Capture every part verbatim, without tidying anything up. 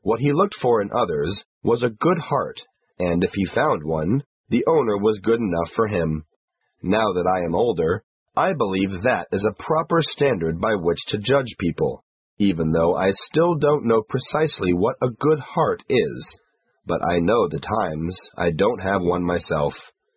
What he looked for in others was a good heart, and if he found one, the owner was good enough for him. Now that I am older, I believe that is a proper standard by which to judge people, even though I still don't know precisely what a good heart is. But I know the times I don't have one myself.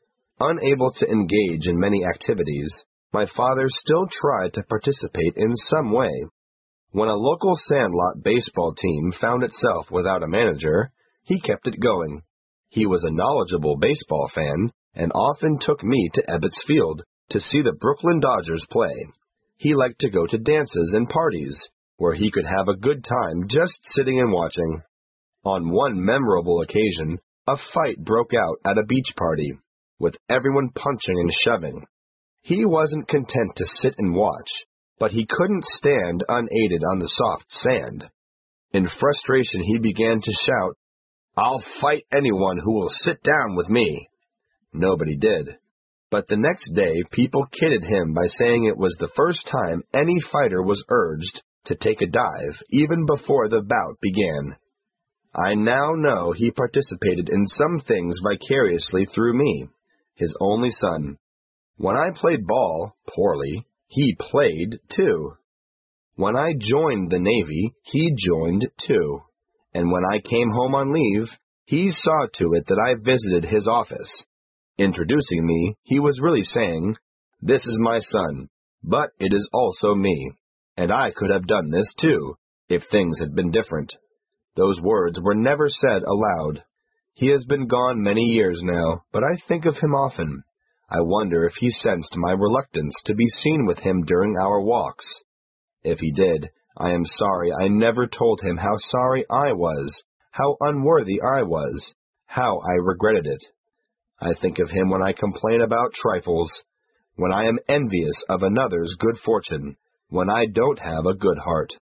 Unable to engage in many activities, my father still tried to participate in some way. When a local Sandlot baseball team found itself without a manager, he kept it going. He was a knowledgeable baseball fan and often took me to Ebbets Field to see the Brooklyn Dodgers play. He liked to go to dances and parties, where he could have a good time just sitting and watching. On one memorable occasion, a fight broke out at a beach party, with everyone punching and shoving. He wasn't content to sit and watch, but he couldn't stand unaided on the soft sand. In frustration, he began to shout, "I'll fight anyone who will sit down with me." Nobody did. But the next day, people kidded him by saying it was the first time any fighter was urged to take a dive, even before the bout began. I now know he participated in some things vicariously through me, his only son. When I played ball, poorly, he played too. When I joined the Navy, he joined too. And when I came home on leave, he saw to it that I visited his office. Introducing me, he was really saying, "This is my son, but it is also me, and I could have done this too, if things had been different." Those words were never said aloud. He has been gone many years now, but I think of him often. I wonder if he sensed my reluctance to be seen with him during our walks. If he did, I am sorry I never told him how sorry I was, how unworthy I was, how I regretted it. I think of him when I complain about trifles, when I am envious of another's good fortune, when I don't have a good heart.